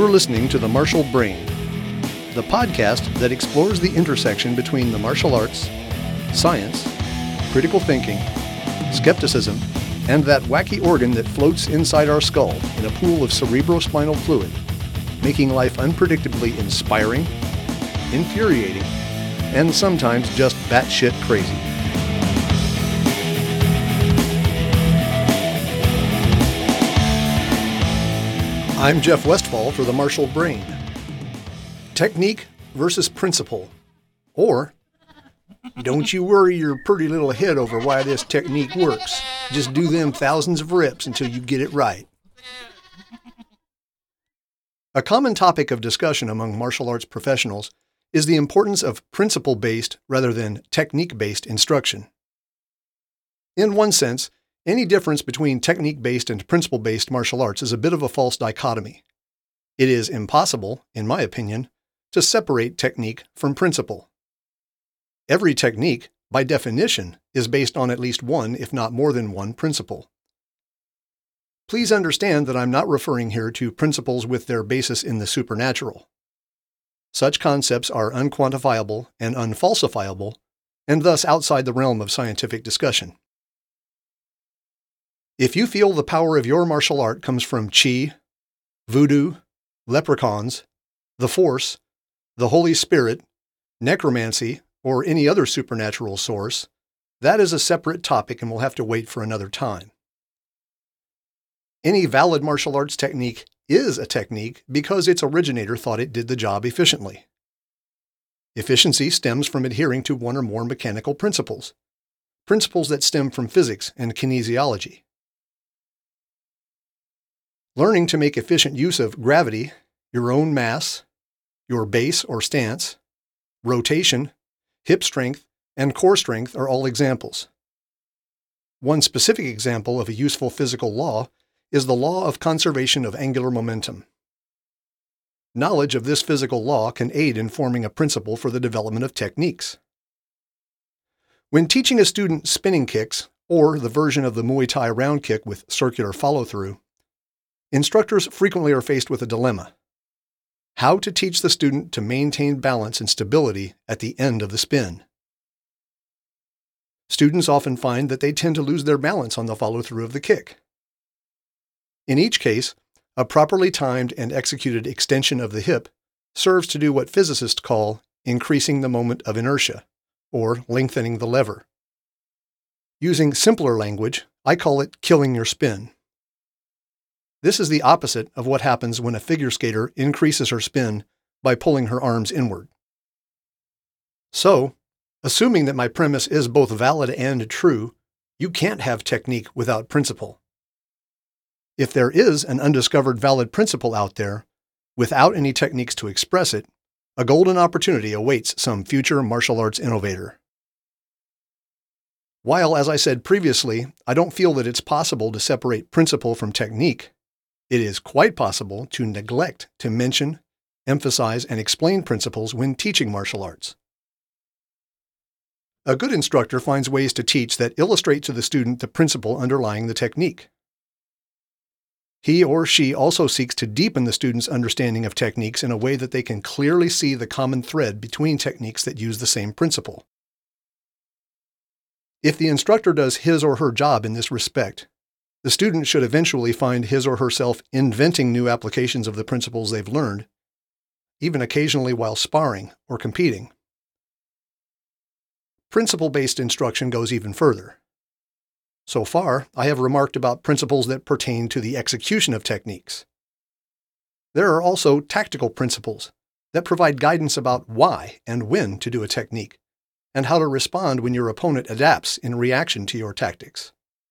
You're listening to The Martial Brain, the podcast that explores the intersection between the martial arts, science, critical thinking, skepticism, and that wacky organ that floats inside our skull in a pool of cerebrospinal fluid, making life unpredictably inspiring, infuriating, and sometimes just batshit crazy. I'm Jeff Westfall for The Martial Brain. Technique versus principle. Or, don't you worry your pretty little head over why this technique works. Just do them thousands of reps until you get it right. A common topic of discussion among martial arts professionals is the importance of principle-based rather than technique-based instruction. In one sense, any difference between technique-based and principle-based martial arts is a bit of a false dichotomy. It is impossible, in my opinion, to separate technique from principle. Every technique, by definition, is based on at least one, if not more than one, principle. Please understand that I'm not referring here to principles with their basis in the supernatural. Such concepts are unquantifiable and unfalsifiable, and thus outside the realm of scientific discussion. If you feel the power of your martial art comes from Qi, Voodoo, leprechauns, the Force, the Holy Spirit, necromancy, or any other supernatural source, that is a separate topic and will have to wait for another time. Any valid martial arts technique is a technique because its originator thought it did the job efficiently. Efficiency stems from adhering to one or more mechanical principles that stem from physics and kinesiology. Learning to make efficient use of gravity, your own mass, your base or stance, rotation, hip strength, and core strength are all examples. One specific example of a useful physical law is the law of conservation of angular momentum. Knowledge of this physical law can aid in forming a principle for the development of techniques. When teaching a student spinning kicks, or the version of the Muay Thai round kick with circular follow-through, instructors frequently are faced with a dilemma: how to teach the student to maintain balance and stability at the end of the spin. Students often find that they tend to lose their balance on the follow-through of the kick. In each case, a properly timed and executed extension of the hip serves to do what physicists call increasing the moment of inertia, or lengthening the lever. Using simpler language, I call it killing your spin. This is the opposite of what happens when a figure skater increases her spin by pulling her arms inward. So, assuming that my premise is both valid and true, you can't have technique without principle. If there is an undiscovered valid principle out there, without any techniques to express it, a golden opportunity awaits some future martial arts innovator. While, as I said previously, I don't feel that it's possible to separate principle from technique, it is quite possible to neglect to mention, emphasize, and explain principles when teaching martial arts. A good instructor finds ways to teach that illustrate to the student the principle underlying the technique. He or she also seeks to deepen the student's understanding of techniques in a way that they can clearly see the common thread between techniques that use the same principle. If the instructor does his or her job in this respect, the student should eventually find his or herself inventing new applications of the principles they've learned, even occasionally while sparring or competing. Principle-based instruction goes even further. So far, I have remarked about principles that pertain to the execution of techniques. There are also tactical principles that provide guidance about why and when to do a technique, and how to respond when your opponent adapts in reaction to your tactics.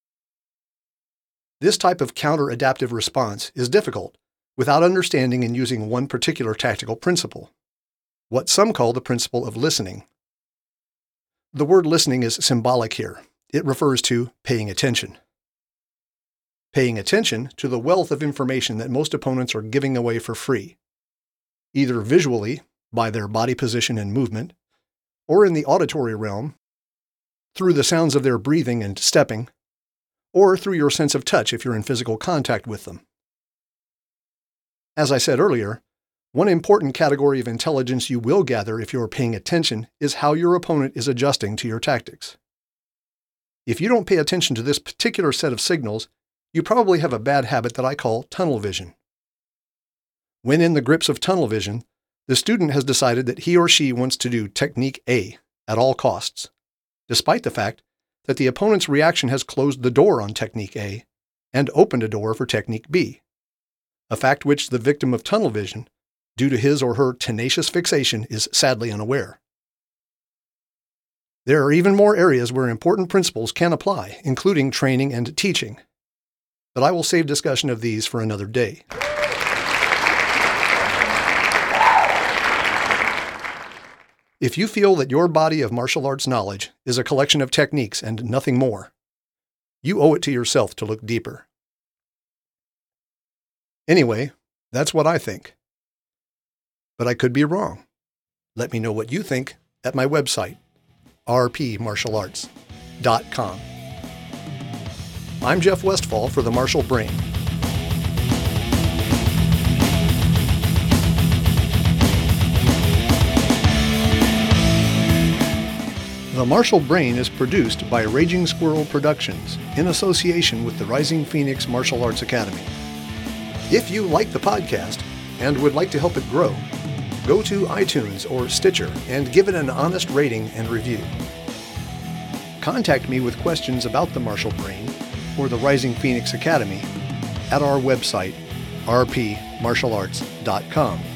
This type of counter-adaptive response is difficult without understanding and using one particular tactical principle, what some call the principle of listening. The word listening is symbolic here. It refers to paying attention. Paying attention to the wealth of information that most opponents are giving away for free, either visually, by their body position and movement, or in the auditory realm, through the sounds of their breathing and stepping, or through your sense of touch if you're in physical contact with them. As I said earlier, one important category of intelligence you will gather if you're paying attention is how your opponent is adjusting to your tactics. If you don't pay attention to this particular set of signals, you probably have a bad habit that I call tunnel vision. When in the grips of tunnel vision, the student has decided that he or she wants to do technique A at all costs, despite the fact that the opponent's reaction has closed the door on technique A and opened a door for technique B, a fact which the victim of tunnel vision, due to his or her tenacious fixation, is sadly unaware. There are even more areas where important principles can apply, including training and teaching, but I will save discussion of these for another day. If you feel that your body of martial arts knowledge is a collection of techniques and nothing more, you owe it to yourself to look deeper. Anyway, that's what I think. But I could be wrong. Let me know what you think at my website, rpmartialarts.com. I'm Jeff Westfall for The Martial Brain. The Martial Brain is produced by Raging Squirrel Productions in association with the Rising Phoenix Martial Arts Academy. If you like the podcast and would like to help it grow, go to iTunes or Stitcher and give it an honest rating and review. Contact me with questions about the Martial Brain or the Rising Phoenix Academy at our website, rpmartialarts.com.